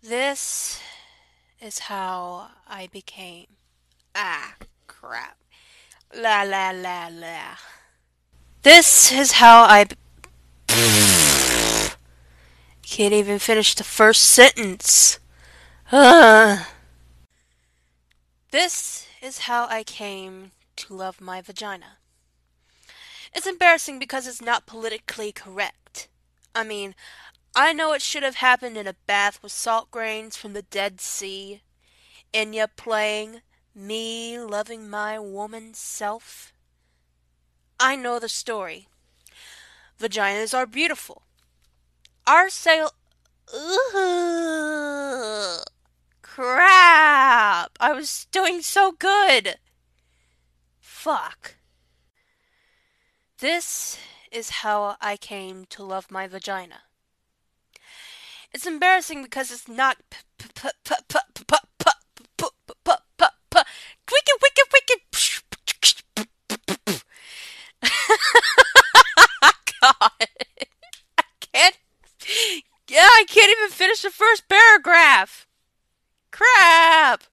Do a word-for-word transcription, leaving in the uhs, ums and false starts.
This is how I became. Ah, crap. La la la la. This is how I. Be- Can't even finish the first sentence. Ah. This is how I came to love my vagina. It's embarrassing because it's not politically correct. I mean, I know it should have happened in a bath with salt grains from the Dead Sea. Enya playing, me loving my woman self. I know the story. Vaginas are beautiful. Our sail. Ugh. Crap! I was doing so good! Fuck. This is how I came to love my vagina. It's embarrassing because it's not p p p p p p p p p p p p wicked wicked wicked. God, I can't. Yeah, I can't even finish the first paragraph. Crap.